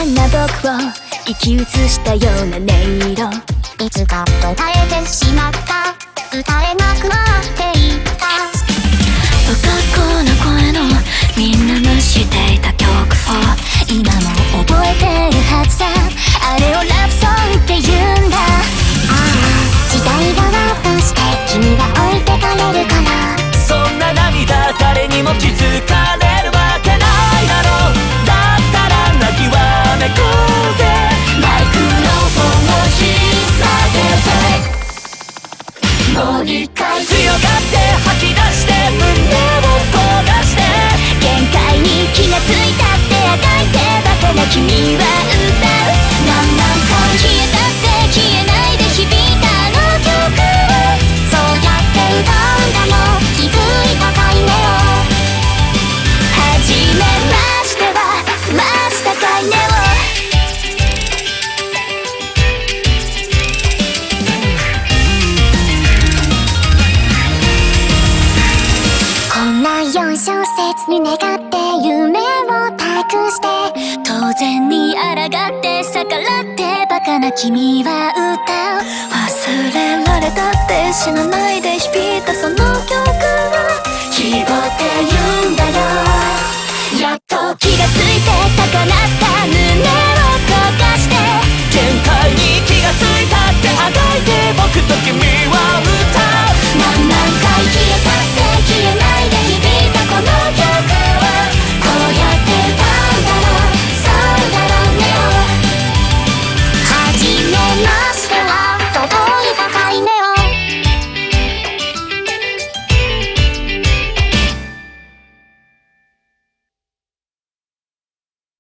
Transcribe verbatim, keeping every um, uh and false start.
んな僕を生き写したような音色、 いつか途絶えてしまった、歌えなくなっていった。 不格好な声のみんな無視していた曲を今も覚えてるはずさ。あれをラブソングって言うんだ。 ああ、時代が渡して君が置いてかれるから。 そんな涙誰にも気づかれるわけないだろう。だったら泣きわめこうぜ。 マイクロフォンを引っ提げてもう一回強がって吐き出して胸を焦がして、 限界に気がついたってあがいてバカな君は歌う。何万回消えたって消えないで響いたあの曲を、 そうやって歌うんだよ、気づいたかいねを。 はじめましては済ましたかいねを。 こんなよん小節に願って夢を託して、 当然に抗って逆らってバカな君は歌う。忘れられたって死なないで響いたその曲は希望って言うんだよ。やっと気がついて高鳴った